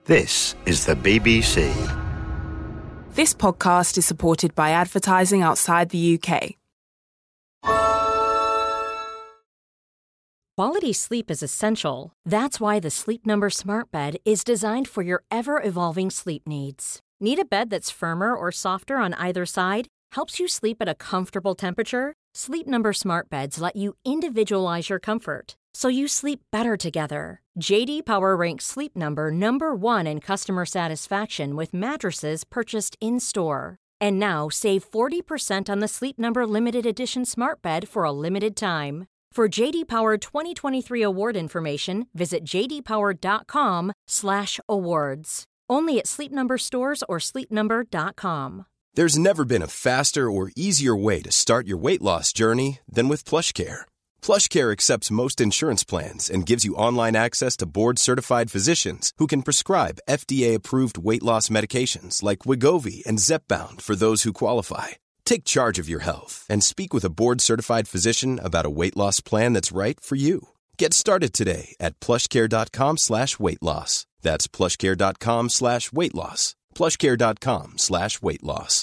This is the BBC. This podcast is supported by advertising outside the UK. Quality sleep is essential. That's why the Sleep Number Smart Bed is designed for your ever-evolving sleep needs. Need a bed that's firmer or softer on either side? Helps you sleep at a comfortable temperature? Sleep Number Smart Beds let you individualize your comfort, so you sleep better together. J.D. Power ranks Sleep Number number 1 in customer satisfaction with mattresses purchased in-store. And now save 40% on the Sleep Number Limited Edition Smart Bed for a limited time. For J.D. Power 2023 award information, visit jdpower.com/awards. Only at Sleep Number stores or sleepnumber.com. There's never been a faster or easier way to start your weight loss journey than with PlushCare. PlushCare accepts most insurance plans and gives you online access to board-certified physicians who can prescribe FDA-approved weight loss medications like Wegovy and Zepbound for those who qualify. Take charge of your health and speak with a board-certified physician about a weight loss plan that's right for you. Get started today at plushcare.com/weight loss. That's plushcare.com/weight loss. plushcare.com/weight loss.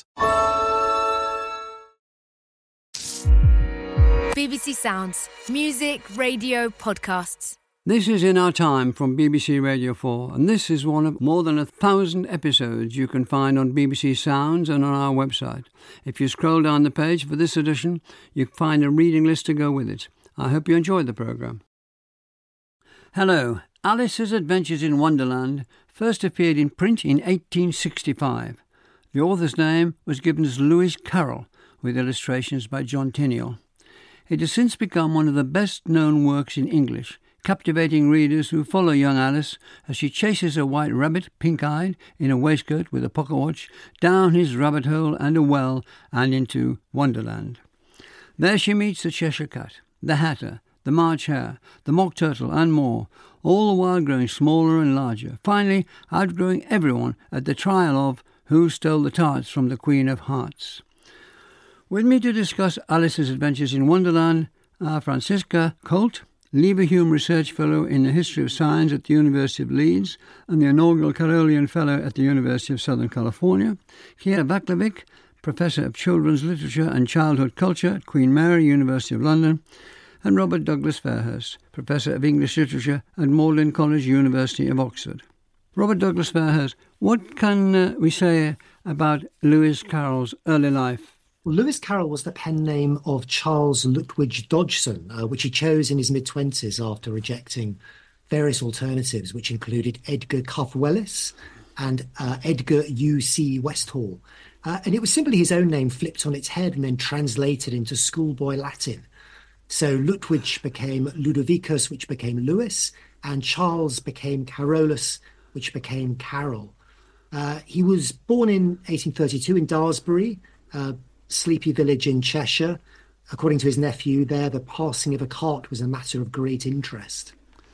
BBC Sounds. Music, radio, podcasts. This is In Our Time from BBC Radio 4, and this is one of more than 1,000 episodes you can find on BBC Sounds and on our website. If you scroll down the page for this edition, you can find a reading list to go with it. I hope you enjoyed the programme. Hello. Alice's Adventures in Wonderland first appeared in print in 1865. The author's name was given as Lewis Carroll, with illustrations by John Tynion. It has since become one of the best-known works in English, captivating readers who follow young Alice as she chases a white rabbit, pink-eyed, in a waistcoat with a pocket watch, down his rabbit hole and a well and into Wonderland. There she meets the Cheshire Cat, the Hatter, the March Hare, the Mock Turtle and more, all the while growing smaller and larger, finally outgrowing everyone at the trial of Who Stole the Tarts from the Queen of Hearts. With me to discuss Alice's Adventures in Wonderland are Franziska Colt, Leverhulme Research Fellow in the History of Science at the University of Leeds and the inaugural Carolian Fellow at the University of Southern California, Kira Vaklovic, Professor of Children's Literature and Childhood Culture at Queen Mary, University of London, and Robert Douglas Fairhurst, Professor of English Literature at Magdalen College, University of Oxford. Robert Douglas Fairhurst, what can we say about Lewis Carroll's early life? Well, Lewis Carroll was the pen name of Charles Lutwidge Dodgson, which he chose in his mid-20s after rejecting various alternatives, which included Edgar Cuff Willis and Edgar U.C. Westhall. And it was simply his own name flipped on its head and then translated into schoolboy Latin. So Lutwidge became Ludovicus, which became Lewis, and Charles became Carolus, which became Carroll. He was born in 1832 in Daresbury, sleepy village in Cheshire. According to his nephew there, the passing of a cart was a matter of great interest.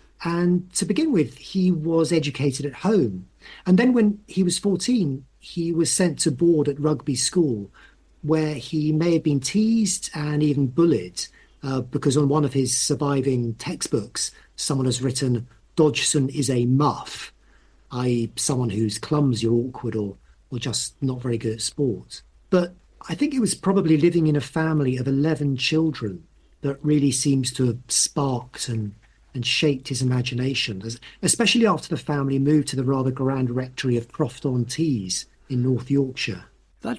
And to begin with, he was educated at home. And then when he was 14, he was sent to board at Rugby School, where he may have been teased and even bullied, because on one of his surviving textbooks, someone has written, Dodgson is a muff, i.e. someone who's clumsy or awkward or just not very good at sport. But I think it was probably living in a family of 11 children that really seems to have sparked and shaped his imagination, especially after the family moved to the rather grand rectory of Croft-on-Tees in North Yorkshire. The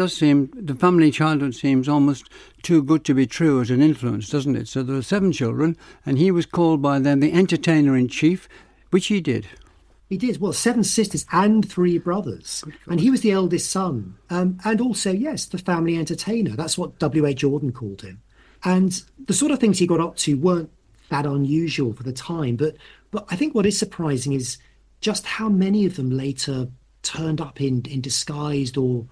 family childhood seems almost too good to be true as an influence, doesn't it? So there were 7 children, and he was called by them the entertainer-in-chief, which he did. He did. Well, 7 sisters and 3 brothers. And he was the eldest son. And also, yes, the family entertainer. That's what W.A. Jordan called him. And the sort of things he got up to weren't that unusual for the time. But I think what is surprising is just how many of them later turned up in disguised or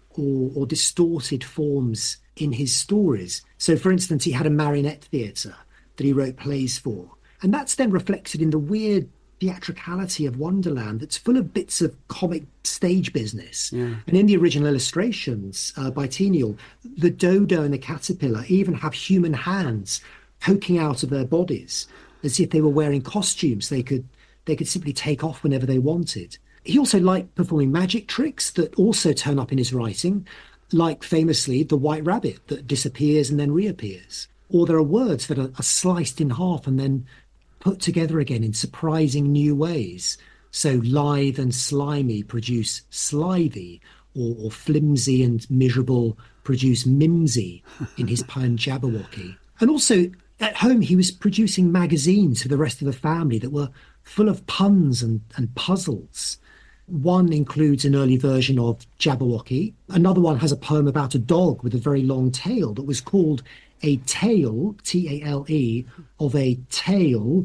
distorted forms in his stories. So, for instance, he had a marionette theatre that he wrote plays for. And that's then reflected in the weird theatricality of Wonderland that's full of bits of comic stage business. Yeah. And in the original illustrations by Tynion, the dodo and the caterpillar even have human hands poking out of their bodies as if they were wearing costumes they could simply take off whenever they wanted. He also liked performing magic tricks that also turn up in his writing, like famously the white rabbit that disappears and then reappears. Or there are words that are sliced in half and then put together again in surprising new ways. So lithe and slimy produce slithy, or flimsy and miserable produce mimsy in his poem Jabberwocky. And also at home he was producing magazines for the rest of the family that were full of puns and puzzles. One includes an early version of Jabberwocky. Another one has a poem about a dog with a very long tail that was called A Tale, T-A-L-E, of a Tail,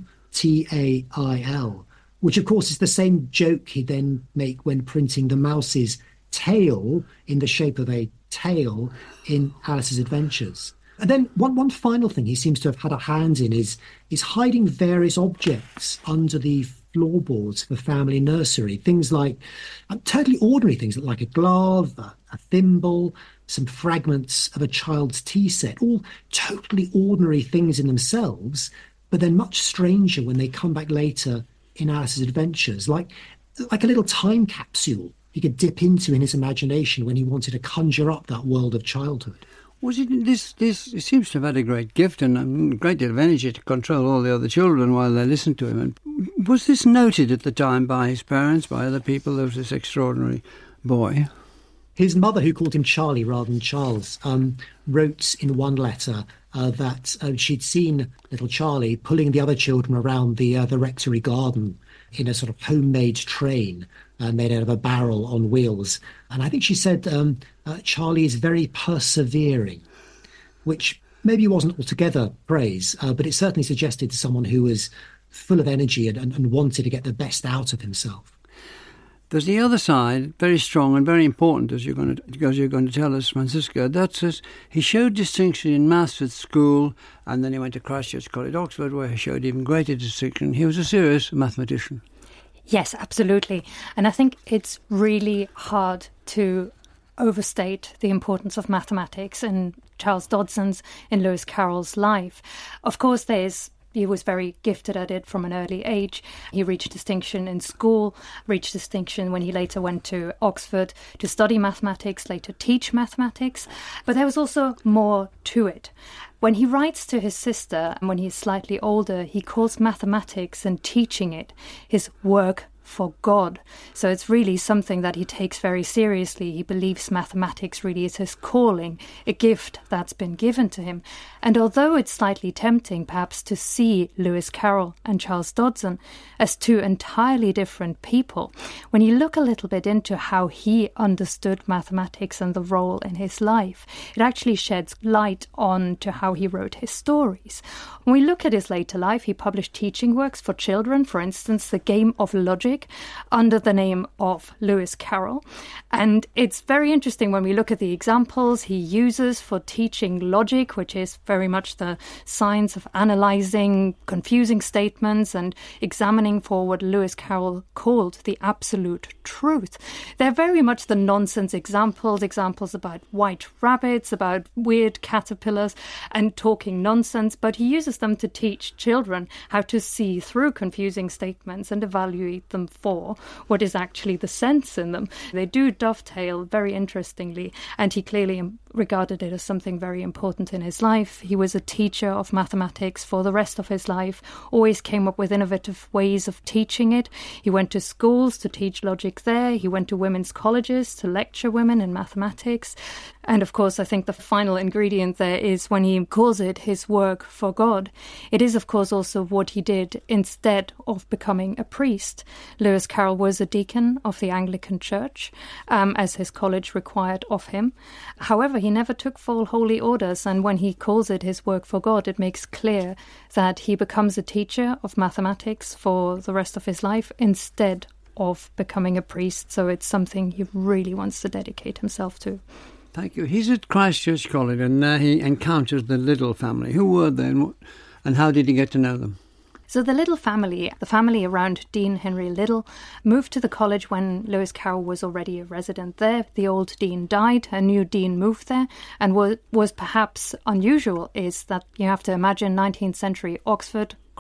T-A-I-L, which of course is the same joke he'd then make when printing the mouse's tail in the shape of a tail in Alice's Adventures. And then one final thing he seems to have had a hand in is hiding various objects under the floorboards for family nursery. Things like totally ordinary things like a glove, a thimble, some fragments of a child's tea set, all totally ordinary things in themselves, but then much stranger when they come back later in Alice's Adventures, like a little time capsule he could dip into in his imagination when he wanted to conjure up that world of childhood. Was it this? He seems to have had a great gift and a great deal of energy to control all the other children while they listened to him. And was this noted at the time by his parents, by other people? There was this extraordinary boy. His mother, who called him Charlie rather than Charles, wrote in one letter that she'd seen little Charlie pulling the other children around the rectory garden in a sort of homemade train made out of a barrel on wheels. And I think she said Charlie is very persevering, which maybe wasn't altogether praise, but it certainly suggested someone who was full of energy and wanted to get the best out of himself. There's the other side, very strong and very important, as you're going to tell us, Francisca. That's he showed distinction in maths at school, and then he went to Christ Church College, Oxford, where he showed even greater distinction. He was a serious mathematician. Yes, absolutely. And I think it's really hard to overstate the importance of mathematics in Charles Dodson's, in Lewis Carroll's life. Of course, he was very gifted at it from an early age. He reached distinction in school, reached distinction when he later went to Oxford to study mathematics, later teach mathematics. But there was also more to it. When he writes to his sister, when he's slightly older, he calls mathematics and teaching it his work for God. So it's really something that he takes very seriously. He believes mathematics really is his calling, a gift that's been given to him. And although it's slightly tempting perhaps to see Lewis Carroll and Charles Dodson as two entirely different people, when you look a little bit into how he understood mathematics and the role in his life, it actually sheds light on to how he wrote his stories. When we look at his later life, he published teaching works for children, for instance, The Game of Logic, under the name of Lewis Carroll. And it's very interesting when we look at the examples he uses for teaching logic, which is very much the science of analysing confusing statements and examining for what Lewis Carroll called the absolute truth. They're very much the nonsense examples about white rabbits, about weird caterpillars and talking nonsense, but he uses them to teach children how to see through confusing statements and evaluate them for what is actually the sense in them. They do dovetail very interestingly, and he clearly regarded it as something very important in his life. He was a teacher of mathematics for the rest of his life, always came up with innovative ways of teaching it. He went to schools to teach logic there. He went to women's colleges to lecture women in mathematics. And of course, I think the final ingredient there is when he calls it his work for God. It is, of course, also what he did instead of becoming a priest. Lewis Carroll was a deacon of the Anglican Church, as his college required of him. However, he never took full holy orders, and when he calls it his work for God, it makes clear that he becomes a teacher of mathematics for the rest of his life instead of becoming a priest. So it's something he really wants to dedicate himself to. Thank you. He's at Christ Church College, and he encounters the Liddell family. Who were they, and how did he get to know them? So the Liddell family, the family around Dean Henry Liddell, moved to the college when Lewis Carroll was already a resident there. The old dean died, a new dean moved there, and what was perhaps unusual is that you have to imagine 19th century Oxford,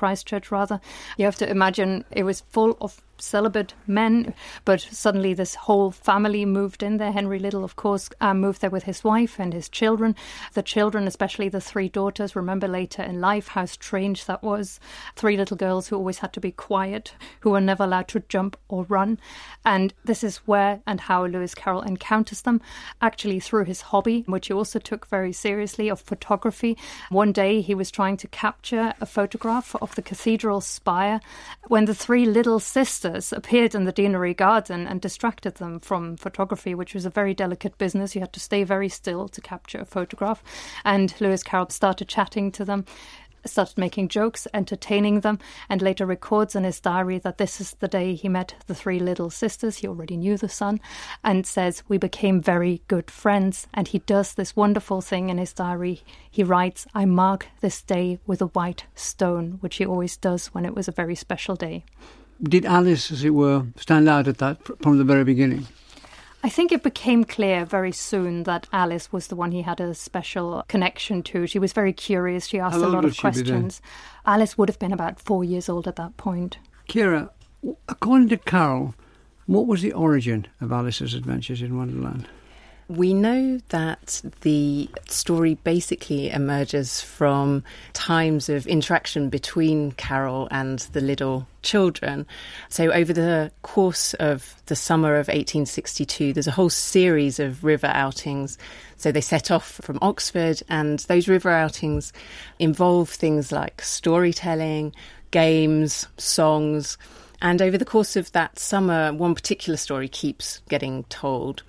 Christchurch rather. You have to imagine it was full of celibate men, but suddenly this whole family moved in there. Henry Liddell, of course, moved there with his wife and his children. The children, especially the three daughters, remember later in life how strange that was. Three little girls who always had to be quiet, who were never allowed to jump or run. And this is where and how Lewis Carroll encounters them, actually through his hobby, which he also took very seriously, of photography. One day he was trying to capture a photograph of the cathedral spire when the three little sisters appeared in the deanery garden and distracted them from photography, which was a very delicate business. You had to stay very still to capture a photograph. And Lewis Carroll started chatting to them, started making jokes, entertaining them, and later records in his diary that this is the day he met the three little sisters. He already knew the son, and says, "We became very good friends." And he does this wonderful thing in his diary. He writes, "I mark this day with a white stone," which he always does when it was a very special day. Did Alice, as it were, stand out at that from the very beginning? I think it became clear very soon that Alice was the one he had a special connection to. She was very curious. She asked a lot of questions. Alice would have been about 4 years old at that point. Ciara, according to Carroll, what was the origin of Alice's adventures in Wonderland? We know that the story basically emerges from times of interaction between Carroll and the Liddell children. So over the course of the summer of 1862, there's a whole series of river outings. So they set off from Oxford, and those river outings involve things like storytelling, games, songs. And over the course of that summer, one particular story keeps getting told.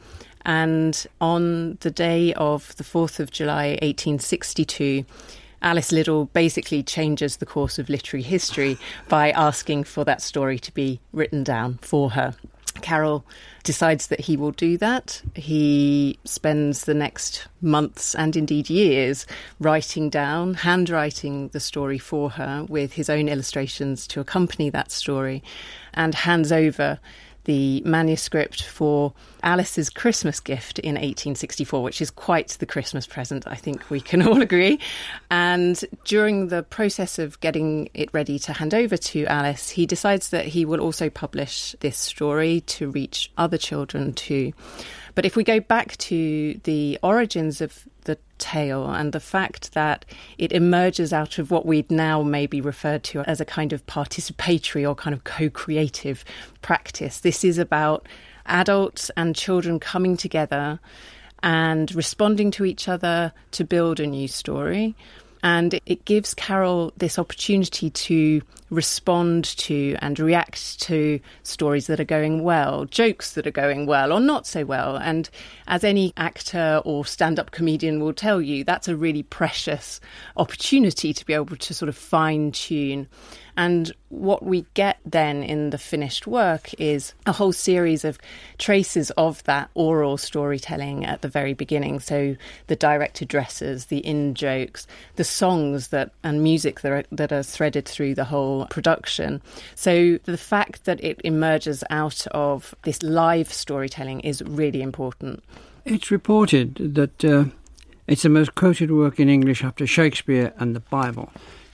And on the day of the 4th of July, 1862, Alice Liddell basically changes the course of literary history by asking for that story to be written down for her. Carroll decides that he will do that. He spends the next months and indeed years writing down, handwriting the story for her with his own illustrations to accompany that story, and hands over the manuscript for Alice's Christmas gift in 1864, which is quite the Christmas present, I think we can all agree. And during the process of getting it ready to hand over to Alice, he decides that he will also publish this story to reach other children too. But if we go back to the origins of the tale and the fact that it emerges out of what we'd now maybe referred to as a kind of participatory or kind of co-creative practice, this is about adults and children coming together and responding to each other to build a new story. And it gives Carroll this opportunity to respond to and react to stories that are going well, jokes that are going well or not so well. And as any actor or stand-up comedian will tell you, that's a really precious opportunity to be able to sort of fine-tune. And what we get then in the finished work is a whole series of traces of that oral storytelling at the very beginning. So the direct addresses, the in-jokes, the songs and music that are threaded through the whole production. So the fact that it emerges out of this live storytelling is really important. It's reported that it's the most quoted work in English after Shakespeare and the Bible.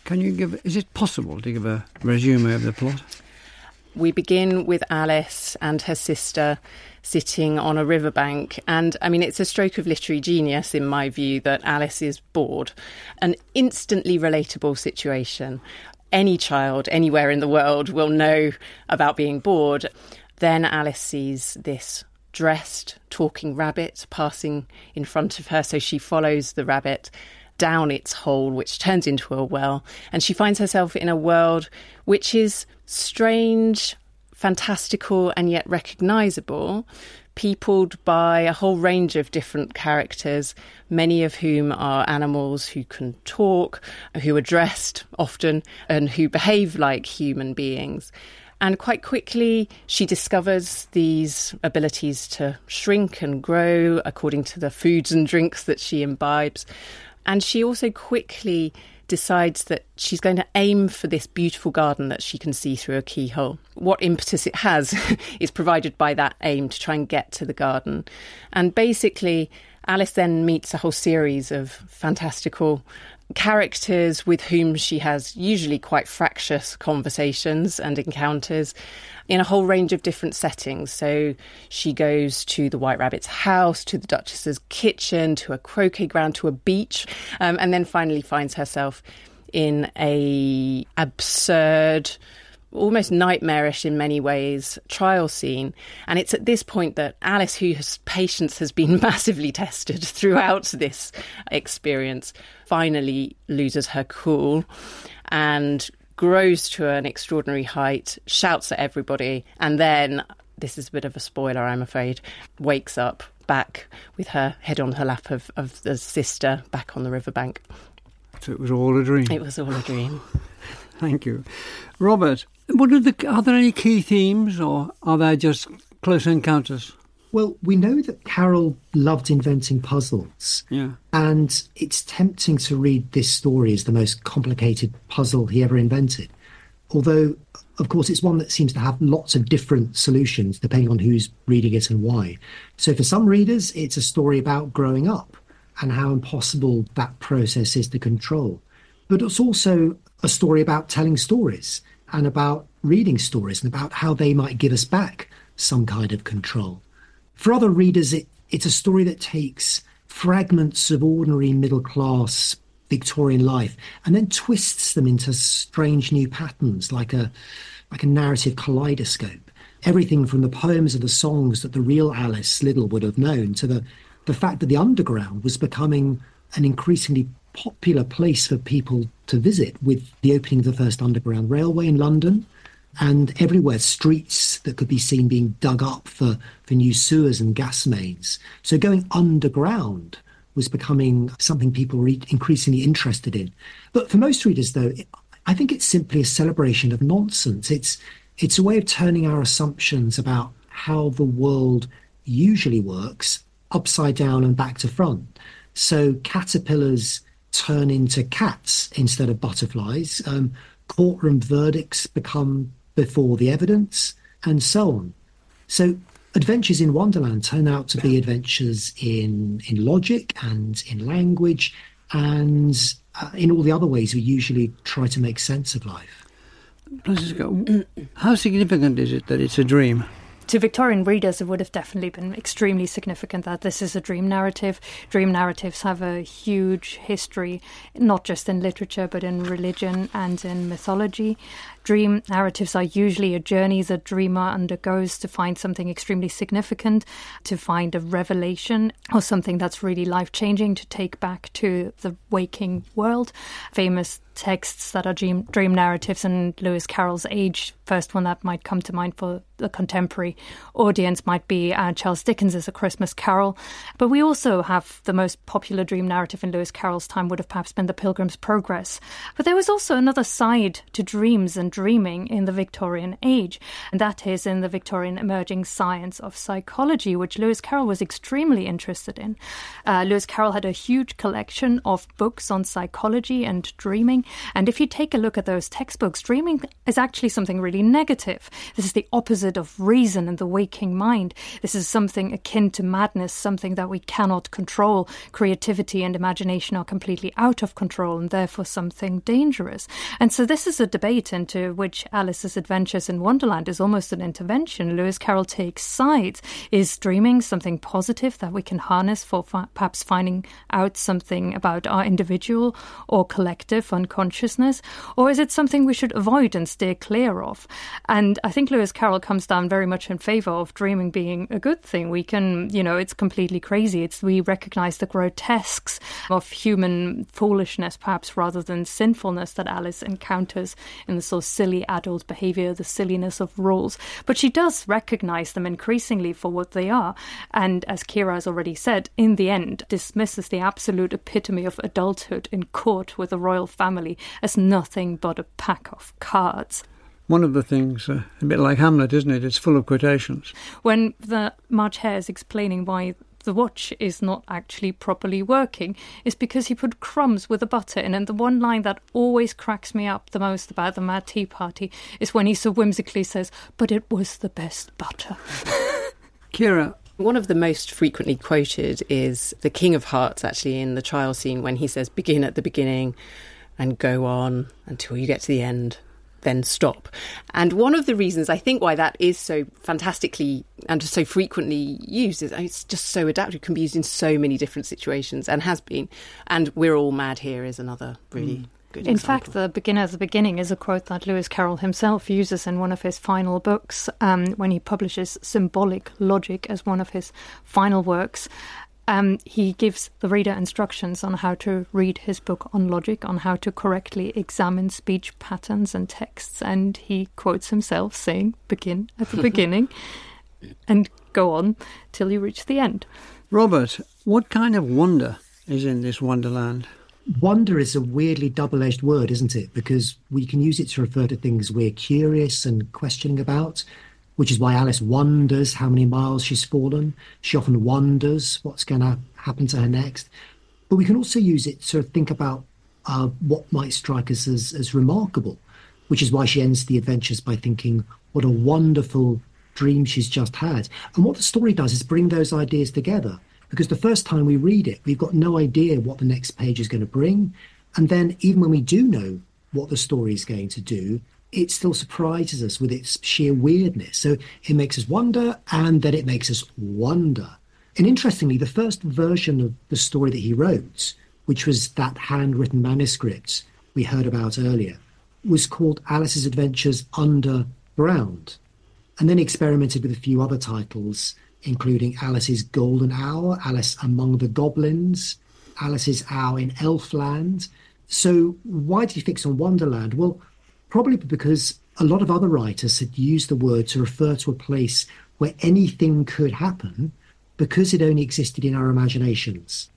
Is it possible to give a resume of the plot? We begin with Alice and her sister sitting on a riverbank. And I mean, it's a stroke of literary genius, in my view, that Alice is bored. An instantly relatable situation. Any child anywhere in the world will know about being bored. Then Alice sees this dressed talking rabbit passing in front of her. So she follows the rabbit down its hole, which turns into a well, and she finds herself in a world which is strange, fantastical, and yet recognisable, peopled by a whole range of different characters, many of whom are animals who can talk, who are dressed often, and who behave like human beings. And quite quickly, she discovers these abilities to shrink and grow according to the foods and drinks that she imbibes. And she also quickly decides that she's going to aim for this beautiful garden that she can see through a keyhole. What impetus it has is provided by that aim to try and get to the garden. And basically, Alice then meets a whole series of fantastical characters with whom she has usually quite fractious conversations and encounters in a whole range of different settings. So she goes to the White Rabbit's house, to the Duchess's kitchen, to a croquet ground, to a beach, and then finally finds herself in a absurd, almost nightmarish in many ways, trial scene. And it's at this point that Alice, whose patience has been massively tested throughout this experience, finally loses her cool and grows to an extraordinary height, shouts at everybody, and then, this is a bit of a spoiler, I'm afraid, wakes up back with her head on her lap of the sister back on the riverbank. So it was all a dream. It was all a dream. Thank you. Robert, are there any key themes, or are they just close encounters? Well, we know that Carroll loved inventing puzzles. Yeah. And it's tempting to read this story as the most complicated puzzle he ever invented. Although, of course, it's one that seems to have lots of different solutions depending on who's reading it and why. So for some readers, it's a story about growing up and how impossible that process is to control. But it's also a story about telling stories and about reading stories and about how they might give us back some kind of control. For other readers, it's a story that takes fragments of ordinary middle-class Victorian life and then twists them into strange new patterns, like a narrative kaleidoscope. Everything from the poems and the songs that the real Alice Liddell would have known to the fact that the Underground was becoming an increasingly popular place for people to visit with the opening of the first Underground Railway in London, and everywhere streets that could be seen being dug up for new sewers and gas mains. So going underground was becoming something people were increasingly interested in. But for most readers, though, I think it's simply a celebration of nonsense. It's a way of turning our assumptions about how the world usually works upside down and back to front. So caterpillars turn into cats instead of butterflies. Courtroom verdicts become before the evidence, and so on. So Adventures in Wonderland turn out to be adventures in logic and in language and in all the other ways we usually try to make sense of life. Francisco, how significant is it that it's a dream? To Victorian readers, it would have definitely been extremely significant that this is a dream narrative. Dream narratives have a huge history, not just in literature, but in religion and in mythology. Dream narratives are usually a journey the dreamer undergoes to find something extremely significant, to find a revelation or something that's really life-changing to take back to the waking world. Famous texts that are dream narratives in Lewis Carroll's age. First one that might come to mind for the contemporary audience might be Charles Dickens's A Christmas Carol. But we also have the most popular dream narrative in Lewis Carroll's time would have perhaps been The Pilgrim's Progress. But there was also another side to dreams and dreaming in the Victorian age, and that is in the Victorian emerging science of psychology, which Lewis Carroll was extremely interested in. Lewis Carroll had a huge collection of books on psychology and dreaming, and if you take a look at those textbooks, dreaming is actually something really negative. This is the opposite of reason and the waking mind. This is something akin to madness, something that we cannot control. Creativity and imagination are completely out of control and therefore something dangerous. And so this is a debate into which Alice's Adventures in Wonderland is almost an intervention. Lewis Carroll takes sides. Is dreaming something positive that we can harness for perhaps finding out something about our individual or collective unconsciousness? Or is it something we should avoid and steer clear of? And I think Lewis Carroll comes down very much in favour of dreaming being a good thing. We can, it's completely crazy. We recognise the grotesques of human foolishness, perhaps, rather than sinfulness that Alice encounters in the sort of silly adult behaviour, the silliness of rules. But she does recognise them increasingly for what they are. And as Kira has already said, in the end, dismisses the absolute epitome of adulthood in court with the royal family as nothing but a pack of cards. One of the things, a bit like Hamlet, isn't it? It's full of quotations. When the March Hare is explaining why the watch is not actually properly working, is because he put crumbs with the butter in. And the one line that always cracks me up the most about the Mad Tea Party is when he so whimsically says, "But it was the best butter." Kira, One of the most frequently quoted is the King of Hearts, actually, in the trial scene, when he says, begin at the beginning and go on until you get to the end, then stop. And one of the reasons I think why that is so fantastically and so frequently used is it's just so adaptive. It can be used in so many different situations and has been. And We're All Mad Here is another really good example. In fact, the begin at the beginning is a quote that Lewis Carroll himself uses in one of his final books when he publishes Symbolic Logic as one of his final works. He gives the reader instructions on how to read his book on logic, on how to correctly examine speech patterns and texts, and he quotes himself saying, begin at the beginning and go on till you reach the end. Robert, what kind of wonder is in this wonderland? Wonder is a weirdly double-edged word, isn't it? Because we can use it to refer to things we're curious and questioning about, which is why Alice wonders how many miles she's fallen. She often wonders what's going to happen to her next. But we can also use it to think about what might strike us as remarkable, which is why she ends the adventures by thinking, what a wonderful dream she's just had. And what the story does is bring those ideas together, because the first time we read it, we've got no idea what the next page is going to bring. And then even when we do know what the story is going to do, it still surprises us with its sheer weirdness. So it makes us wonder, and then it makes us wonder. And interestingly, the first version of the story that he wrote, which was that handwritten manuscript we heard about earlier, was called Alice's Adventures Underground. And then he experimented with a few other titles, including Alice's Golden Hour, Alice Among the Goblins, Alice's Hour in Elfland. So why did he fix on Wonderland? Well, probably because a lot of other writers had used the word to refer to a place where anything could happen because it only existed in our imaginations.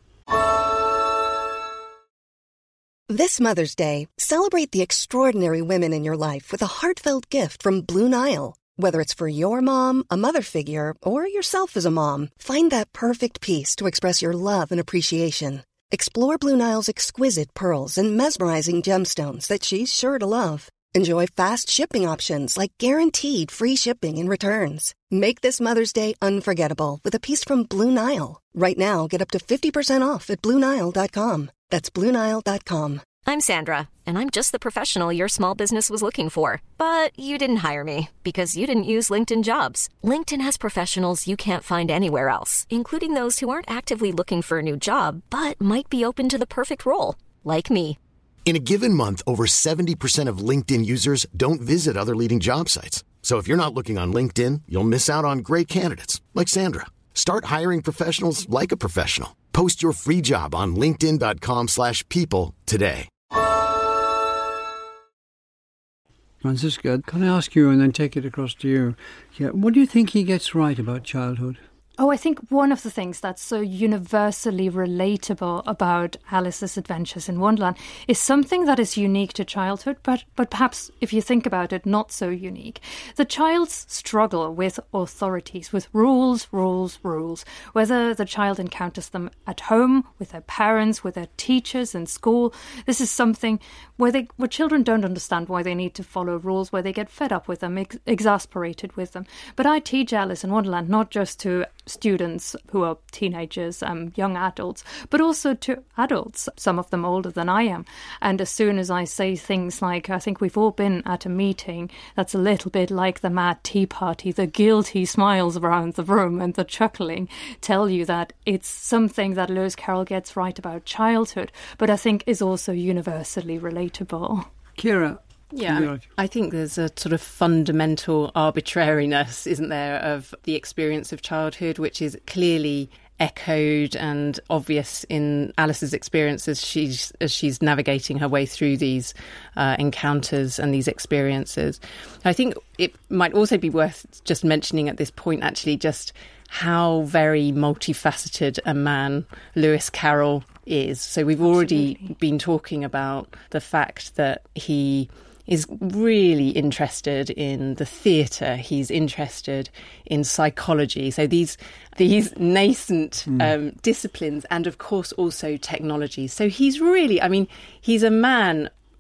This Mother's Day, celebrate the extraordinary women in your life with a heartfelt gift from Blue Nile. Whether it's for your mom, a mother figure, or yourself as a mom, find that perfect piece to express your love and appreciation. Explore Blue Nile's exquisite pearls and mesmerizing gemstones that she's sure to love. Enjoy fast shipping options like guaranteed free shipping and returns. Make this Mother's Day unforgettable with a piece from Blue Nile. Right now, get up to 50% off at BlueNile.com. That's BlueNile.com. I'm Sandra, and I'm just the professional your small business was looking for. But you didn't hire me because you didn't use LinkedIn Jobs. LinkedIn has professionals you can't find anywhere else, including those who aren't actively looking for a new job, but might be open to the perfect role, like me. In a given month, over 70% of LinkedIn users don't visit other leading job sites. So if you're not looking on LinkedIn, you'll miss out on great candidates like Sandra. Start hiring professionals like a professional. Post your free job on linkedin.com/people today. Francisca, can I ask you and then take it across to you? Yeah, what do you think he gets right about childhood? Oh, I think one of the things that's so universally relatable about Alice's Adventures in Wonderland is something that is unique to childhood, but perhaps, if you think about it, not so unique. The child's struggle with authorities, with rules, whether the child encounters them at home, with their parents, with their teachers in school. This is something where children don't understand why they need to follow rules, where they get fed up with them, exasperated with them. But I teach Alice in Wonderland not just to students who are teenagers, young adults, but also to adults, some of them older than I am. And as soon as I say things like, I think we've all been at a meeting that's a little bit like the Mad Tea Party, the guilty smiles around the room and the chuckling tell you that it's something that Lewis Carroll gets right about childhood, but I think is also universally relatable. Kira? Yeah, I think there's a sort of fundamental arbitrariness, isn't there, of the experience of childhood, which is clearly echoed and obvious in Alice's experience as she's navigating her way through these encounters and these experiences. I think it might also be worth just mentioning at this point, actually, just how very multifaceted a man Lewis Carroll is. So we've already been talking about the fact that he is really interested in the theatre. He's interested in psychology. So these nascent disciplines, and of course also technology. So he's really, he's a man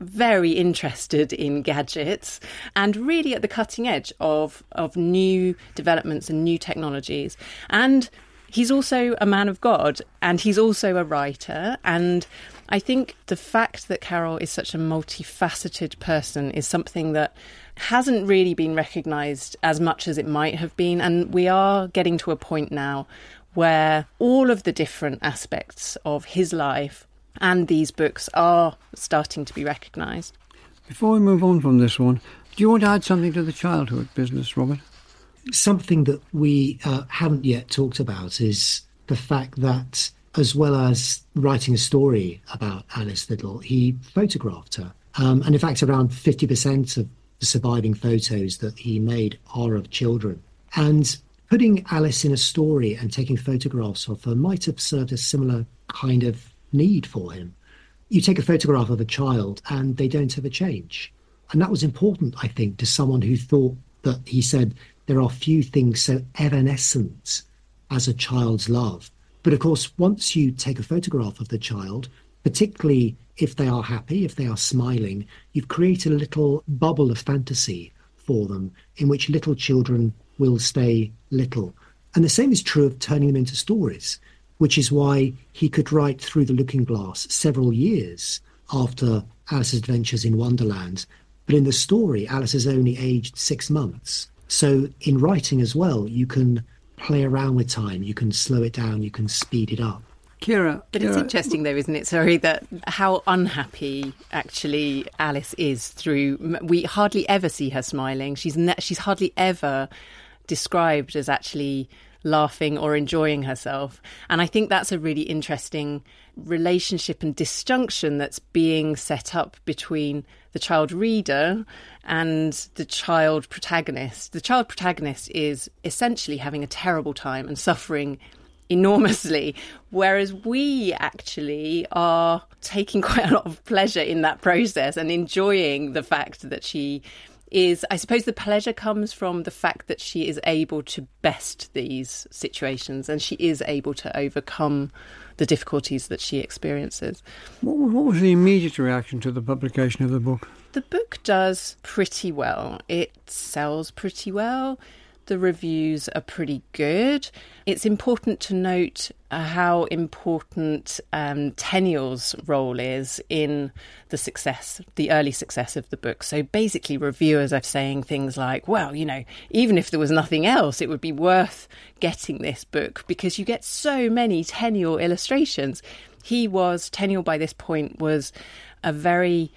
very interested in gadgets and really at the cutting edge of new developments and new technologies. And he's also a man of God, and he's also a writer. And I think the fact that Carroll is such a multifaceted person is something that hasn't really been recognised as much as it might have been. And we are getting to a point now where all of the different aspects of his life and these books are starting to be recognised. Before we move on from this one, do you want to add something to the childhood business, Robert? Something that we haven't yet talked about is the fact that, as well as writing a story about Alice Liddell, he photographed her. And in fact, around 50% of the surviving photos that he made are of children. And putting Alice in a story and taking photographs of her might have served a similar kind of need for him. You take a photograph of a child and they don't ever change. And that was important, I think, to someone who thought that, he said, there are few things so evanescent as a child's love. But of course, once you take a photograph of the child, particularly if they are happy, if they are smiling, you've created a little bubble of fantasy for them in which little children will stay little. And the same is true of turning them into stories, which is why he could write Through the Looking Glass several years after Alice's Adventures in Wonderland. But in the story, Alice is only aged 6 months. So in writing as well, you can play around with time, you can slow it down, you can speed it up. Kira. But it's interesting, though, isn't it? Sorry, that how unhappy actually Alice is through. We hardly ever see her smiling. She's hardly ever described as actually laughing or enjoying herself. And I think that's a really interesting relationship and disjunction that's being set up between the child reader and the child protagonist. The child protagonist is essentially having a terrible time and suffering enormously, whereas we actually are taking quite a lot of pleasure in that process and enjoying the fact that she is, I suppose the pleasure comes from the fact that she is able to best these situations and she is able to overcome the difficulties that she experiences. What was the immediate reaction to the publication of the book? The book does pretty well. It sells pretty well. The reviews are pretty good. It's important to note how important Tenniel's role is in the success, the early success of the book. So basically reviewers are saying things like, well, you know, even if there was nothing else, it would be worth getting this book because you get so many Tenniel illustrations. Tenniel by this point was a very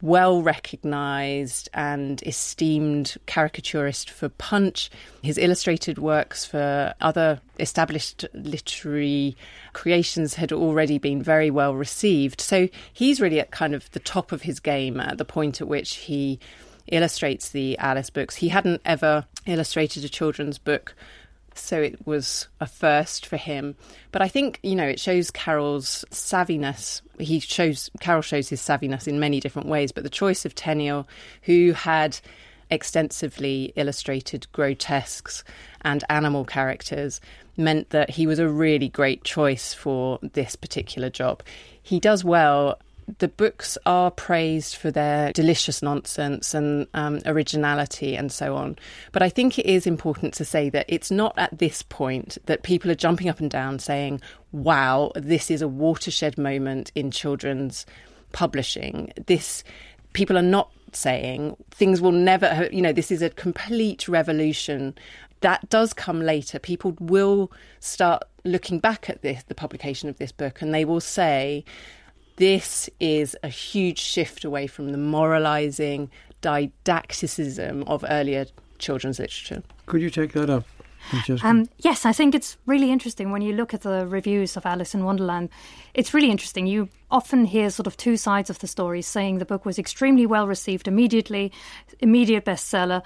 well-recognised and esteemed caricaturist for Punch. His illustrated works for other established literary creations had already been very well received. So he's really at kind of the top of his game at the point at which he illustrates the Alice books. He hadn't ever illustrated a children's book, so it was a first for him. But I think, you know, it shows Carroll's savviness. Carroll shows his savviness in many different ways, but the choice of Tenniel, who had extensively illustrated grotesques and animal characters, meant that he was a really great choice for this particular job. He does well. The books are praised for their delicious nonsense and originality and so on. But I think it is important to say that it's not at this point that people are jumping up and down saying, wow, this is a watershed moment in children's publishing. People are not saying things will never, this is a complete revolution. That does come later. People will start looking back at the publication of this book, and they will say, this is a huge shift away from the moralising didacticism of earlier children's literature. Could you take that up? Yes, I think it's really interesting when you look at the reviews of Alice in Wonderland. It's really interesting. You often hear sort of two sides of the story, saying the book was extremely well received immediate bestseller,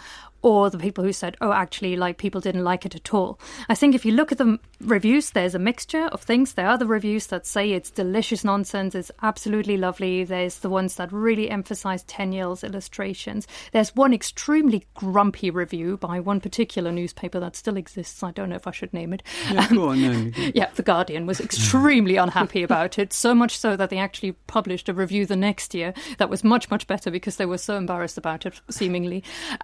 or the people who said, oh, actually, like, people didn't like it at all. I think if you look at the reviews, there's a mixture of things. There are the reviews that say it's delicious nonsense, it's absolutely lovely. There's the ones that really emphasize Tenniel's illustrations. There's one extremely grumpy review by one particular newspaper that still exists. I don't know if I should name it. Yeah, go on, no. Yeah, The Guardian was extremely unhappy about it, so much so that they actually published a review the next year that was much, much better because they were so embarrassed about it, seemingly.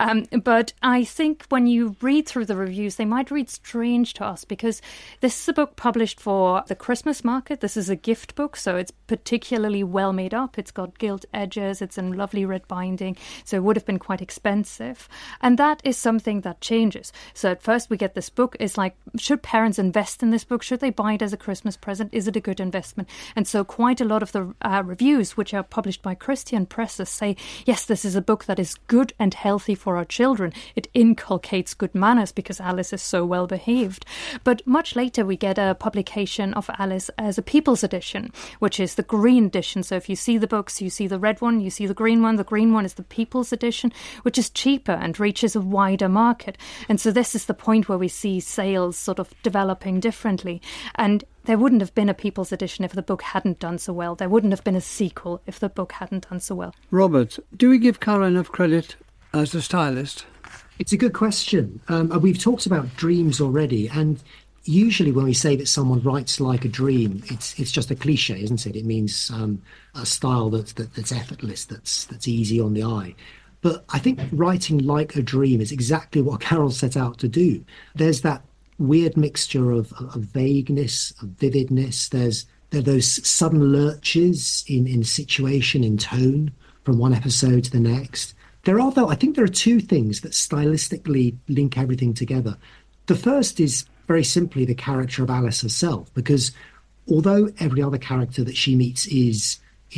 But I think when you read through the reviews, they might read strange to us because this is a book published for the Christmas market. This is a gift book, so it's particularly well made up. It's got gilt edges, it's in lovely red binding, so it would have been quite expensive. And that is something that changes. So at first we get this book, it's like, should parents invest in this book? Should they buy it as a Christmas present? Is it a good investment? And so quite a lot of the reviews, which are published by Christian presses, say, yes, this is a book that is good and healthy for our children. It inculcates good manners because Alice is so well behaved. But much later we get a publication of Alice as a People's Edition, which is the green edition. So if you see the books, you see the red one, you see the green one. The green one is the People's Edition, which is cheaper and reaches a wider market. And so this is the point where we see sales sort of developing differently. And there wouldn't have been a People's Edition if the book hadn't done so well. There wouldn't have been a sequel if the book hadn't done so well. Robert, do we give Carol enough credit as a stylist? It's a good question. We've talked about dreams already, and usually when we say that someone writes like a dream, it's just a cliche, isn't it? It means a style that's effortless, that's easy on the eye. But I think writing like a dream is exactly what Carol set out to do. There's that weird mixture of vagueness, of vividness. There are those sudden lurches in situation, in tone, from one episode to the next. I think there are two things that stylistically link everything together. The first is very simply the character of Alice herself, because although every other character that she meets is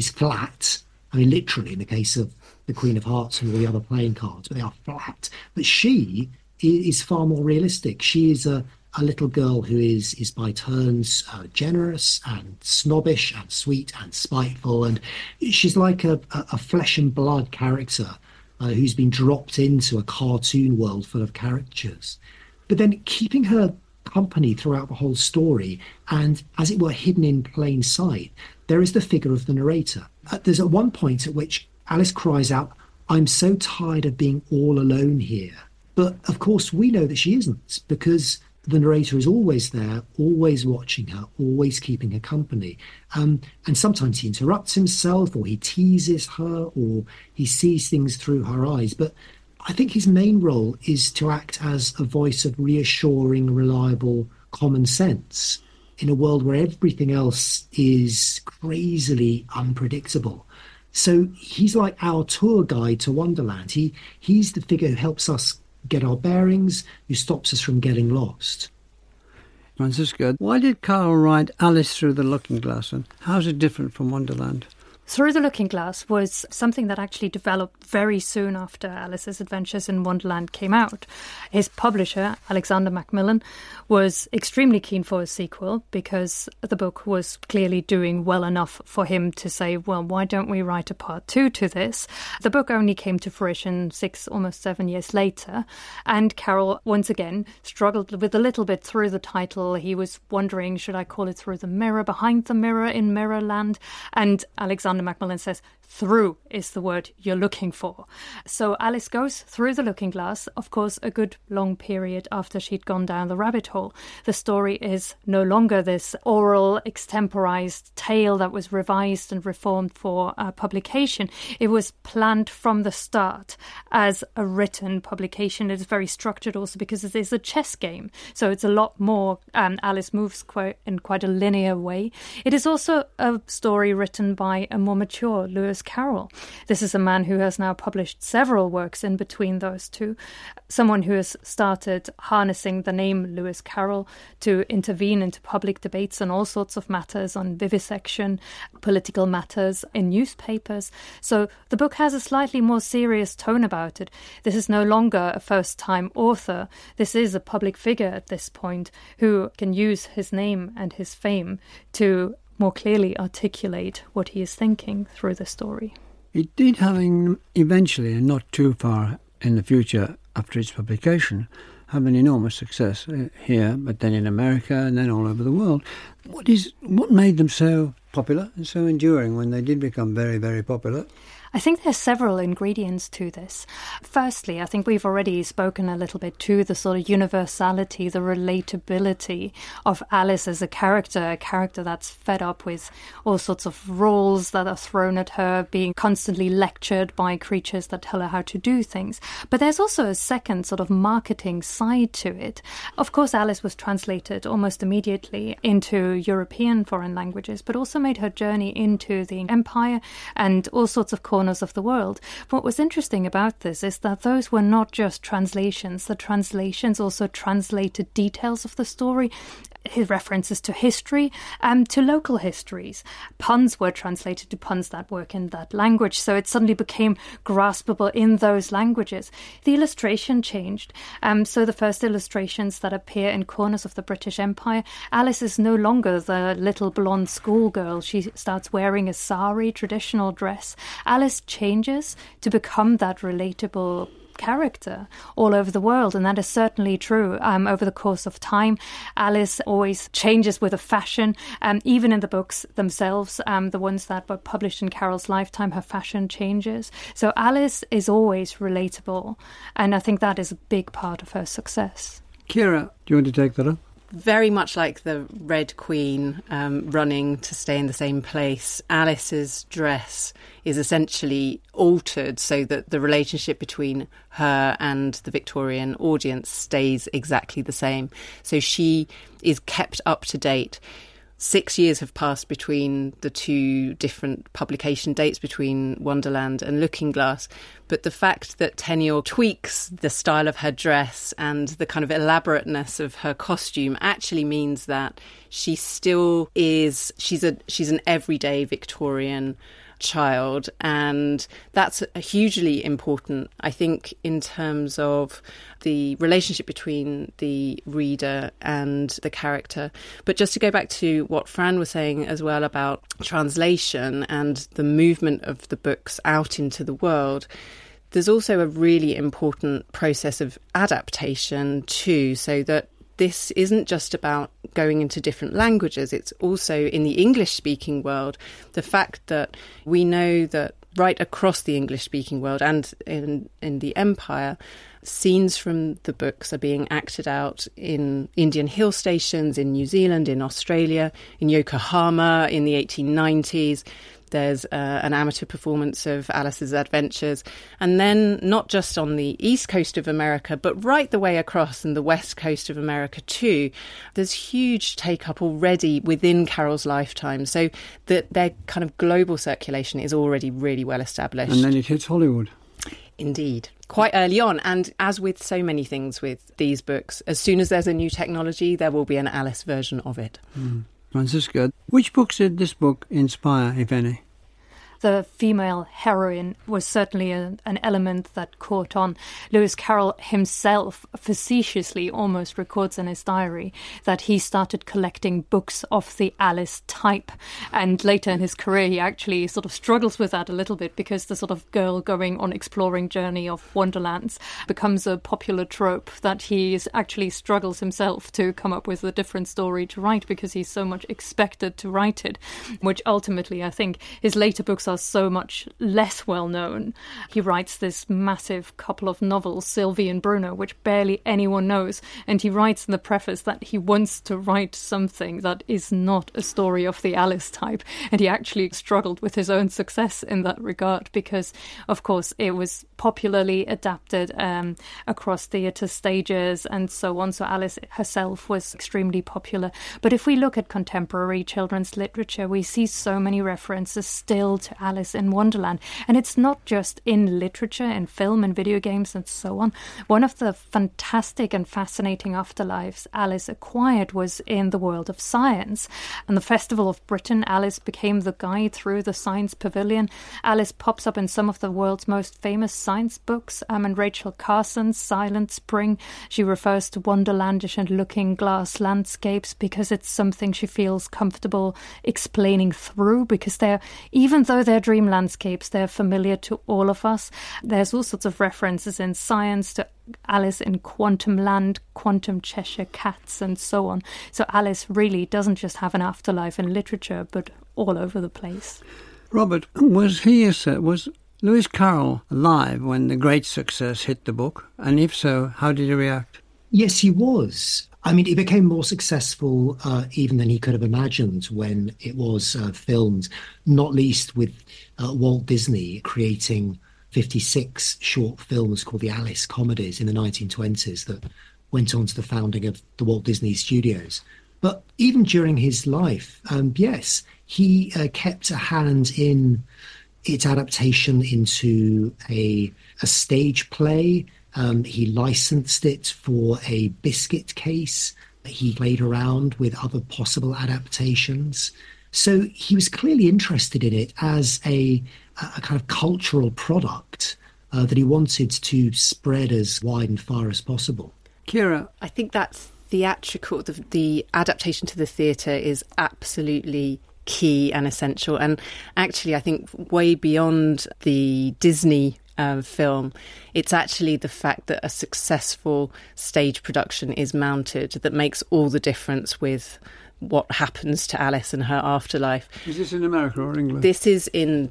flat, I mean, literally in the case of the Queen of Hearts and all the other playing cards, but they are flat, but she is far more realistic. She is a little girl who is by turns generous and snobbish and sweet and spiteful, and she's like a flesh and blood character who's been dropped into a cartoon world full of caricatures. But then keeping her company throughout the whole story, and as it were hidden in plain sight, there is the figure of the narrator. There's at one point at which Alice cries out, "I'm so tired of being all alone here." But of course we know that she isn't, because the narrator is always there, always watching her, always keeping her company. And sometimes he interrupts himself, or he teases her, or he sees things through her eyes. But I think his main role is to act as a voice of reassuring, reliable common sense in a world where everything else is crazily unpredictable. So he's like our tour guide to Wonderland. He's the figure who helps us get our bearings, who stops us from getting lost. Francisca, why did Carol write Alice Through the Looking Glass, and how's it different from Wonderland? Through the Looking Glass was something that actually developed very soon after Alice's Adventures in Wonderland came out. His publisher, Alexander Macmillan, was extremely keen for a sequel because the book was clearly doing well enough for him to say, well, why don't we write a part 2 to this? The book only came to fruition 6, almost 7 years later, and Carol once again struggled with a little bit through the title. He was wondering, should I call it Through the Mirror, Behind the Mirror, in Mirrorland? And Alexander Macmillan says, through is the word you're looking for. So Alice goes through the looking glass, of course, a good long period after she'd gone down the rabbit hole. The story is no longer this oral, extemporized tale that was revised and reformed for publication. It was planned from the start as a written publication. It is very structured also because it is a chess game. So it's a lot more, Alice moves in quite a linear way. It is also a story written by a more mature Lewis Carroll. This is a man who has now published several works in between those two, someone who has started harnessing the name Lewis Carroll to intervene into public debates on all sorts of matters, on vivisection, political matters in newspapers. So the book has a slightly more serious tone about it. This is no longer a first-time author. This is a public figure at this point who can use his name and his fame to more clearly articulate what he is thinking through the story. It did have eventually, and not too far in the future, after its publication, have an enormous success here, but then in America and then all over the world. What made them so popular and so enduring when they did become very, very popular? I think there's several ingredients to this. Firstly, I think we've already spoken a little bit to the sort of universality, the relatability of Alice as a character that's fed up with all sorts of rules that are thrown at her, being constantly lectured by creatures that tell her how to do things. But there's also a second sort of marketing side to it. Of course, Alice was translated almost immediately into European foreign languages, but also made her journey into the Empire and all sorts of corners of the world. What was interesting about this is that those were not just translations. The translations also translated details of the story, his references to history, to local histories. Puns were translated to puns that work in that language, so it suddenly became graspable in those languages. The illustration changed. So the first illustrations that appear in corners of the British Empire, Alice is no longer the little blonde schoolgirl. She starts wearing a sari, traditional dress. Alice changes to become that relatable character all over the world, and that is certainly true. Over the course of time, Alice always changes with a fashion. Even in the books themselves, the ones that were published in Carol's lifetime, her fashion changes. So Alice is always relatable, and I think that is a big part of her success. Kira, do you want to take that up? Very much like the Red Queen running to stay in the same place, Alice's dress is essentially altered so that the relationship between her and the Victorian audience stays exactly the same. So she is kept up to date. 6 years have passed between the two different publication dates, between Wonderland and Looking Glass. But the fact that Tenniel tweaks the style of her dress and the kind of elaborateness of her costume actually means that she still is, she's an everyday Victorian child, and that's a hugely important, I think, in terms of the relationship between the reader and the character. But just to go back to what Fran was saying as well about translation and the movement of the books out into the world, there's also a really important process of adaptation too, so that this isn't just about going into different languages. It's also in the English-speaking world, the fact that we know that right across the English-speaking world and in the Empire, scenes from the books are being acted out in Indian hill stations, in New Zealand, in Australia, in Yokohama in the 1890s. There's an amateur performance of Alice's Adventures. And then not just on the east coast of America, but right the way across and the west coast of America too, there's huge take-up already within Carol's lifetime. So that their kind of global circulation is already really well established. And then it hits Hollywood. Indeed. Quite early on. And as with so many things with these books, as soon as there's a new technology, there will be an Alice version of it. Francisca, which books did this book inspire, if any? The female heroine was certainly an element that caught on. Lewis Carroll himself facetiously almost records in his diary that he started collecting books of the Alice type. And later in his career, he actually sort of struggles with that a little bit because the sort of girl going on exploring journey of Wonderlands becomes a popular trope that he actually struggles himself to come up with a different story to write because he's so much expected to write it, which ultimately I think his later books are so much less well known. He writes this massive couple of novels, Sylvie and Bruno, which barely anyone knows, and he writes in the preface that he wants to write something that is not a story of the Alice type, and he actually struggled with his own success in that regard because, of course, it was popularly adapted across theatre stages and so on, so Alice herself was extremely popular. But if we look at contemporary children's literature, we see so many references still to Alice in Wonderland. And it's not just in literature, in film and video games and so on. One of the fantastic and fascinating afterlives Alice acquired was in the world of science. And the Festival of Britain, Alice became the guide through the Science Pavilion. Alice pops up in some of the world's most famous science science books. And Rachel Carson's Silent Spring, she refers to wonderlandish and looking-glass landscapes because it's something she feels comfortable explaining through, because even though they're dream landscapes, they're familiar to all of us. There's all sorts of references in science to Alice in Quantum Land, Quantum Cheshire Cats, and so on. So Alice really doesn't just have an afterlife in literature, but all over the place. Robert, was Lewis Carroll alive when the great success hit the book? And if so, how did he react? Yes, he was. I mean, it became more successful even than he could have imagined when it was filmed, not least with Walt Disney creating 56 short films called the Alice Comedies in the 1920s that went on to the founding of the Walt Disney Studios. But even during his life, yes, he kept a hand in its adaptation into a stage play. He licensed it for a biscuit case. He played around with other possible adaptations. So he was clearly interested in it as a kind of cultural product that he wanted to spread as wide and far as possible. Kira? I think that's theatrical, the adaptation to the theatre is absolutely key and essential. And actually, I think way beyond the Disney film, it's actually the fact that a successful stage production is mounted that makes all the difference with what happens to Alice and her afterlife. Is this in America or England? This is in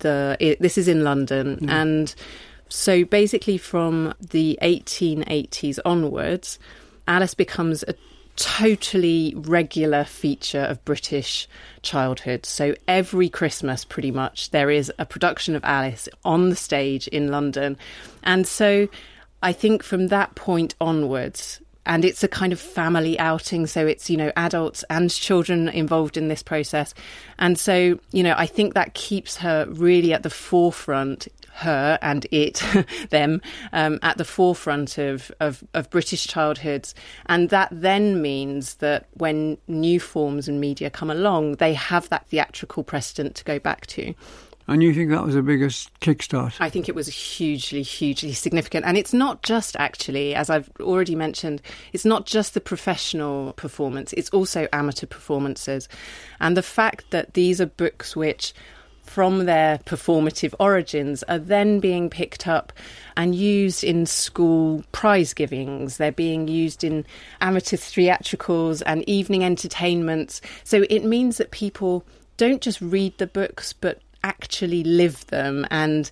London. Mm. And so basically from the 1880s onwards, Alice becomes a totally regular feature of British childhood. So every Christmas, pretty much, there is a production of Alice on the stage in London. And so I think from that point onwards, and it's a kind of family outing, so it's, adults and children involved in this process. And so, I think that keeps her really at the forefront, her and it, them, at the forefront of British childhoods. And that then means that when new forms and media come along, they have that theatrical precedent to go back to. And you think that was the biggest kickstart? I think it was hugely, hugely significant. And it's not just actually, as I've already mentioned, it's not just the professional performance, it's also amateur performances. And the fact that these are books which, from their performative origins, are then being picked up and used in school prize givings. They're being used in amateur theatricals and evening entertainments. So it means that people don't just read the books, but actually live them, and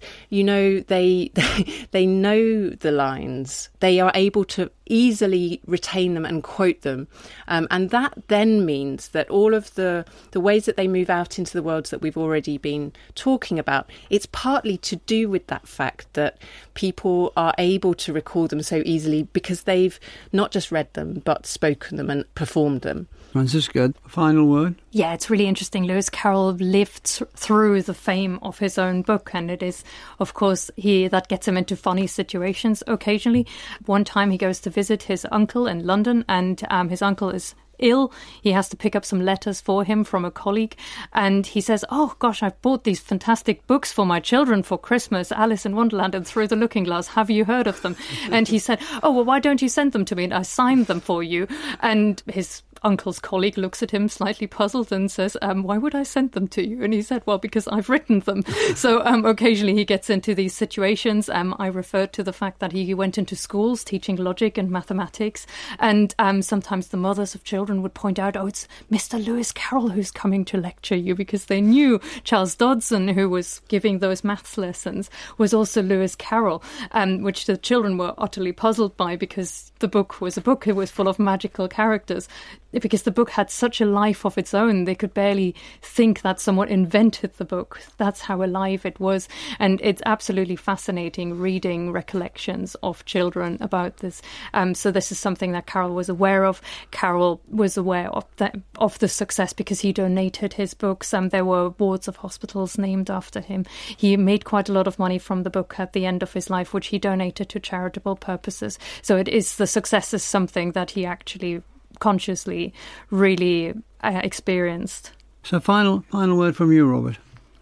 they know the lines. They are able to easily retain them and quote them, and that then means that all of the ways that they move out into the worlds that we've already been talking about, it's partly to do with that fact that people are able to recall them so easily because they've not just read them but spoken them and performed them. Francisca, final word? Yeah, it's really interesting. Lewis Carroll lived through the fame of his own book, and it is, of course, that gets him into funny situations occasionally. One time he goes to visit his uncle in London, and his uncle is ill. He has to pick up some letters for him from a colleague, and he says, "Oh gosh, I've bought these fantastic books for my children for Christmas, Alice in Wonderland and Through the Looking Glass. Have you heard of them?" And he said, "Oh, well, why don't you send them to me and I sign them for you?" And his uncle's colleague looks at him slightly puzzled and says, "Why would I send them to you?" And he said, "Well, because I've written them." So occasionally he gets into these situations. I referred to the fact that he went into schools teaching logic and mathematics, and sometimes the mothers of children would point out, "Oh, it's Mr. Lewis Carroll who's coming to lecture you," because they knew Charles Dodson, who was giving those maths lessons, was also Lewis Carroll, which the children were utterly puzzled by, because the book was a book. It was full of magical characters. Because the book had such a life of its own, they could barely think that someone invented the book. That's how alive it was. And it's absolutely fascinating reading recollections of children about this. So this is something that Carroll was aware of. Carroll was aware of the success because he donated his books. There were wards of hospitals named after him. He made quite a lot of money from the book at the end of his life, which he donated to charitable purposes. So the success is something that he actually consciously really experienced. So final word from you, Robert.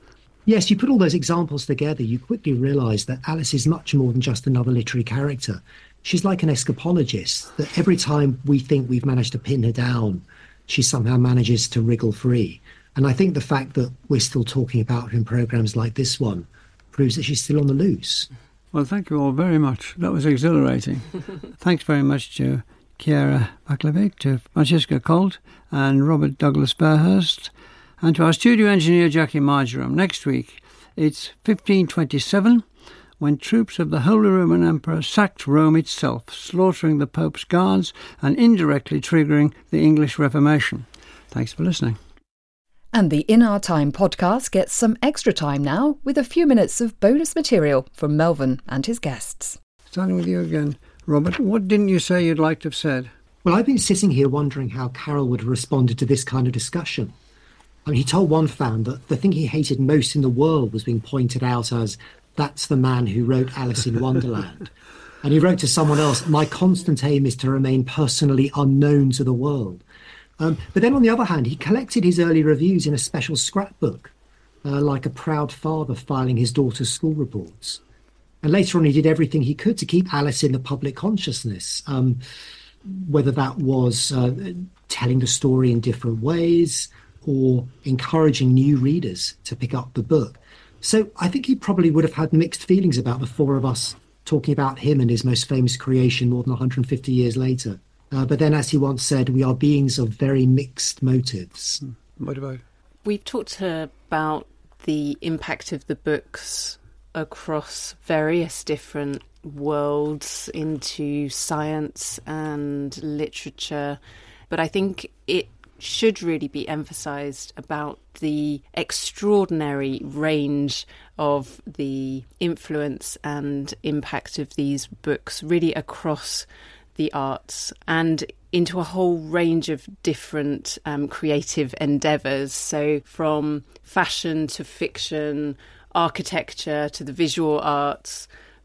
Yes, you put all those examples together, you quickly realise that Alice is much more than just another literary character. She's like an escapologist, that every time we think we've managed to pin her down, she somehow manages to wriggle free. And I think the fact that we're still talking about her in programmes like this one proves that she's still on the loose. Well, thank you all very much. That was exhilarating. Thanks very much to Chiara Baklevic, to Francesca Colt and Robert Douglas Fairhurst, and to our studio engineer Jackie Marjoram. Next week, it's 1527, when troops of the Holy Roman Emperor sacked Rome itself, slaughtering the Pope's guards and indirectly triggering the English Reformation. Thanks for listening. And the In Our Time podcast gets some extra time now with a few minutes of bonus material from Melvyn and his guests. Starting with you again, Robert, what didn't you say you'd like to have said? Well, I've been sitting here wondering how Carroll would have responded to this kind of discussion. I mean, he told one fan that the thing he hated most in the world was being pointed out as, that's the man who wrote Alice in Wonderland. And he wrote to someone else, my constant aim is to remain personally unknown to the world. But then on the other hand, he collected his early reviews in a special scrapbook, like a proud father filing his daughter's school reports. And later on, he did everything he could to keep Alice in the public consciousness, whether that was telling the story in different ways or encouraging new readers to pick up the book. So I think he probably would have had mixed feelings about the four of us talking about him and his most famous creation more than 150 years later. But then, as he once said, we are beings of very mixed motives. What about? We've talked about the impact of the books across various different worlds into science and literature. But I think it should really be emphasised about the extraordinary range of the influence and impact of these books really across the arts and into a whole range of different creative endeavours. So from fashion to fiction, architecture to the visual arts,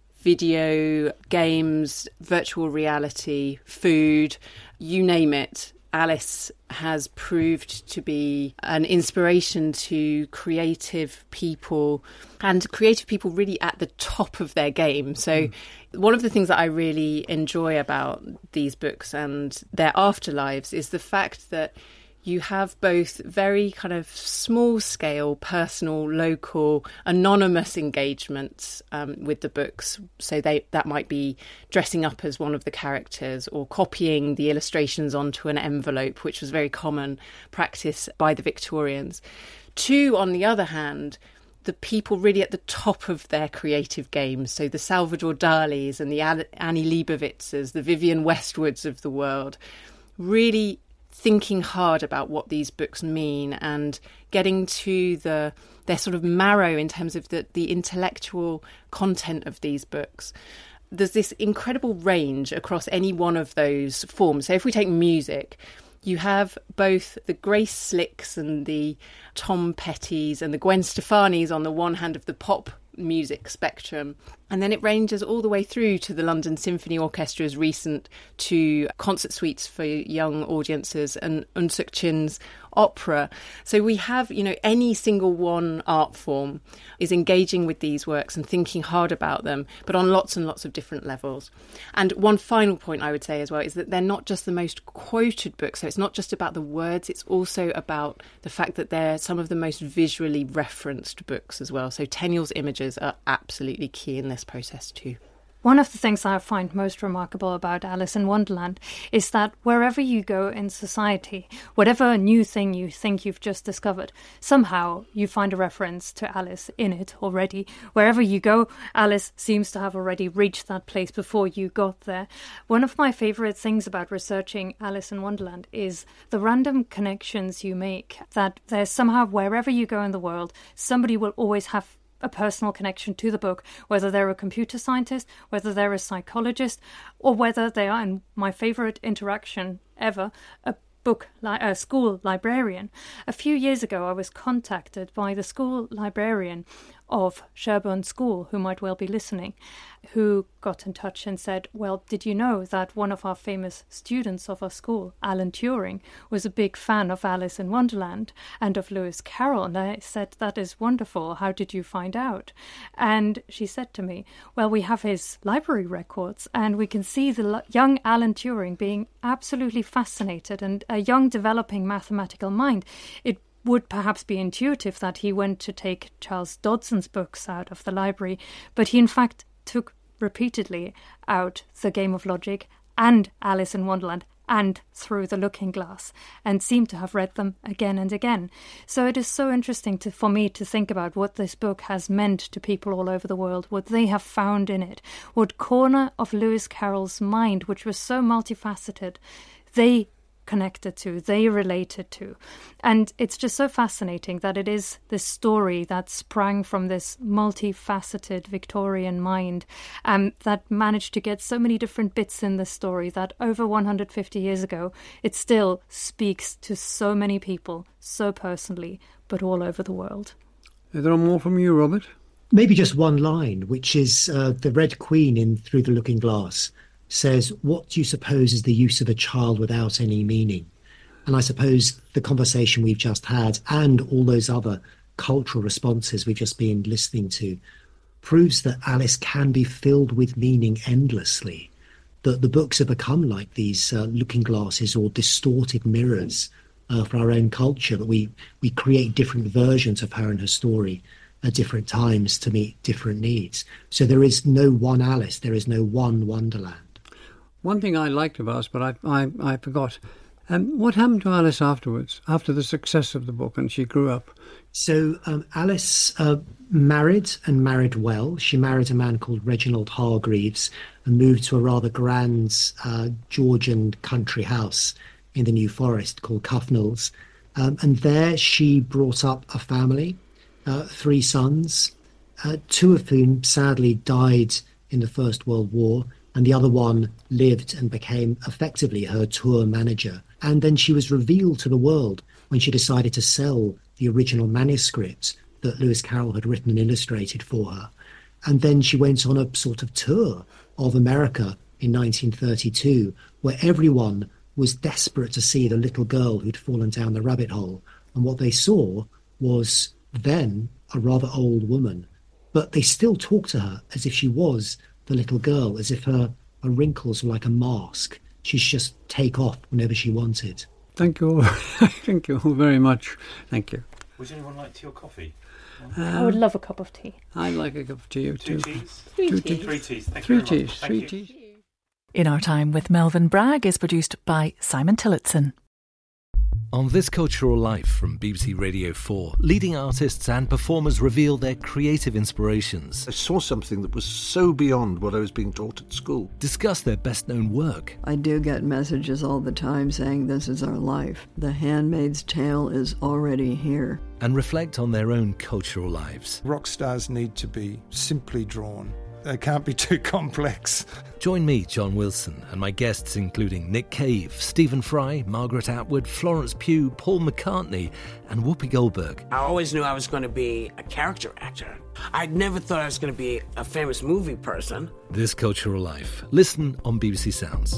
video, games, virtual reality, food, you name it. Alice has proved to be an inspiration to creative people and creative people really at the top of their game. So one of the things that I really enjoy about these books and their afterlives is the fact that you have both very kind of small scale, personal, local, anonymous engagements with the books. So that might be dressing up as one of the characters or copying the illustrations onto an envelope, which was very common practice by the Victorians. To, on the other hand, the people really at the top of their creative games. So the Salvador Dalis and the Annie Leibovitzes, the Vivienne Westwoods of the world, really thinking hard about what these books mean and getting to their sort of marrow in terms of the intellectual content of these books. There's this incredible range across any one of those forms. So if we take music, you have both the Grace Slicks and the Tom Pettys and the Gwen Stefani's on the one hand of the pop music spectrum, and then it ranges all the way through to the London Symphony Orchestra's recent to concert suites for young audiences and Un Suk Chin's opera. So we have, any single one art form is engaging with these works and thinking hard about them, but on lots and lots of different levels. And one final point I would say as well is that they're not just the most quoted books. So it's not just about the words, it's also about the fact that they're some of the most visually referenced books as well. So Tenniel's images are absolutely key in this process too. One of the things I find most remarkable about Alice in Wonderland is that wherever you go in society, whatever new thing you think you've just discovered, somehow you find a reference to Alice in it already. Wherever you go, Alice seems to have already reached that place before you got there. One of my favourite things about researching Alice in Wonderland is the random connections you make, that there's somehow wherever you go in the world, somebody will always have a personal connection to the book, whether they're a computer scientist, whether they're a psychologist, or whether they are, and my favourite interaction ever, a school librarian. A few years ago, I was contacted by the school librarian of Sherborne School, who might well be listening, who got in touch and said, well, did you know that one of our famous students of our school, Alan Turing, was a big fan of Alice in Wonderland and of Lewis Carroll? And I said, that is wonderful. How did you find out? And she said to me, well, we have his library records and we can see the young Alan Turing being absolutely fascinated, and a young developing mathematical mind. It would perhaps be intuitive that he went to take Charles Dodson's books out of the library, but he in fact took repeatedly out The Game of Logic and Alice in Wonderland and Through the Looking Glass, and seemed to have read them again and again. So it is so interesting for me to think about what this book has meant to people all over the world, what they have found in it, what corner of Lewis Carroll's mind, which was so multifaceted, they connected to, they related to. And it's just so fascinating that it is this story that sprang from this multifaceted Victorian mind that managed to get so many different bits in the story that over 150 years ago, it still speaks to so many people, so personally, but all over the world. Is there more from you, Robert? Maybe just one line, which is the Red Queen in Through the Looking Glass says, what do you suppose is the use of a child without any meaning? And I suppose the conversation we've just had and all those other cultural responses we've just been listening to proves that Alice can be filled with meaning endlessly, that the books have become like these looking glasses or distorted mirrors for our own culture, that we create different versions of her and her story at different times to meet different needs. So there is no one Alice, there is no one Wonderland. One thing I liked about us, but I forgot. What happened to Alice afterwards, after the success of the book and she grew up? So Alice married and married well. She married a man called Reginald Hargreaves and moved to a rather grand Georgian country house in the New Forest called Cuffnells. And there she brought up a family, 3 sons, 2 of whom sadly died in the First World War, and the other one lived and became effectively her tour manager. And then she was revealed to the world when she decided to sell the original manuscript that Lewis Carroll had written and illustrated for her. And then she went on a sort of tour of America in 1932, where everyone was desperate to see the little girl who'd fallen down the rabbit hole. And what they saw was then a rather old woman. But they still talked to her as if she was the little girl, as if her wrinkles were like a mask. She'd just take off whenever she wanted. Thank you all. Thank you all very much. Thank you. Would anyone like tea or coffee? I would love a cup of tea. I'd like a cup of tea too. 2 teas? 3 teas. 3 teas. Thank you very much. Three teas. In Our Time with Melvyn Bragg is produced by Simon Tillotson. On This Cultural Life from BBC Radio 4, leading artists and performers reveal their creative inspirations. I saw something that was so beyond what I was being taught at school. Discuss their best-known work. I do get messages all the time saying this is our life. The Handmaid's Tale is already here. And reflect on their own cultural lives. Rock stars need to be simply drawn. They can't be too complex. Join me, John Wilson, and my guests including Nick Cave, Stephen Fry, Margaret Atwood, Florence Pugh, Paul McCartney and Whoopi Goldberg. I always knew I was going to be a character actor. I'd never thought I was going to be a famous movie person. This Cultural Life. Listen on BBC Sounds.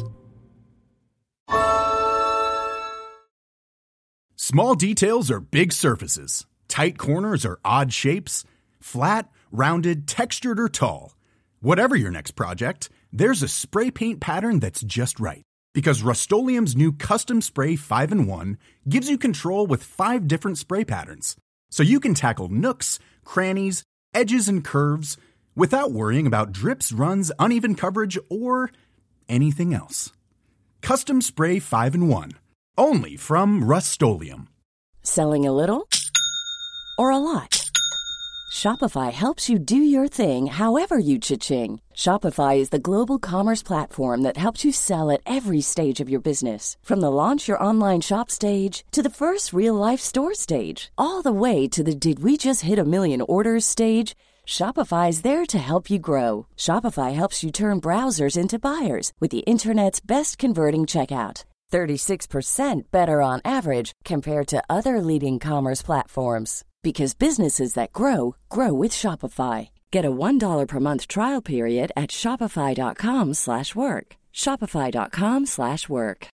Small details are big surfaces. Tight corners are odd shapes. Flat, rounded, textured, or tall. Whatever your next project, there's a spray paint pattern that's just right. Because Rust-Oleum's new Custom Spray 5-in-1 gives you control with 5 different spray patterns. So you can tackle nooks, crannies, edges, and curves without worrying about drips, runs, uneven coverage, or anything else. Custom Spray 5-in-1. Only from Rust-Oleum. Selling a little or a lot? Shopify helps you do your thing however you cha-ching. Shopify is the global commerce platform that helps you sell at every stage of your business. From the launch your online shop stage to the first real-life store stage, all the way to the did we just hit a million orders stage. Shopify is there to help you grow. Shopify helps you turn browsers into buyers with the internet's best converting checkout. 36% better on average compared to other leading commerce platforms. Because businesses that grow, grow with Shopify. Get a $1 per month trial period at shopify.com/work. Shopify.com/work.